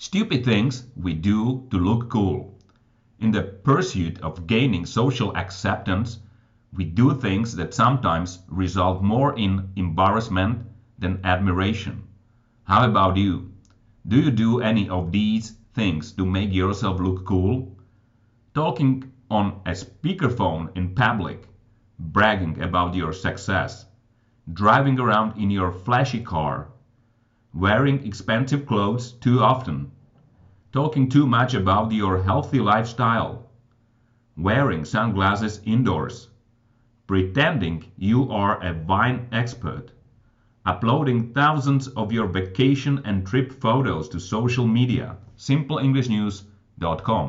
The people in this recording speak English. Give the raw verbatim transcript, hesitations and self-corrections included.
Stupid things we do to look cool. In the pursuit of gaining social acceptance, we do things that sometimes result more in embarrassment than admiration. How about you? Do you do any of these things to make yourself look cool? Talking on a speakerphone in public, bragging about your success, driving around in your flashy car, wearing expensive clothes too often, talking too much about your healthy lifestyle, wearing sunglasses indoors, pretending you are a wine expert, uploading thousands of your vacation and trip photos to social media. simple english news dot com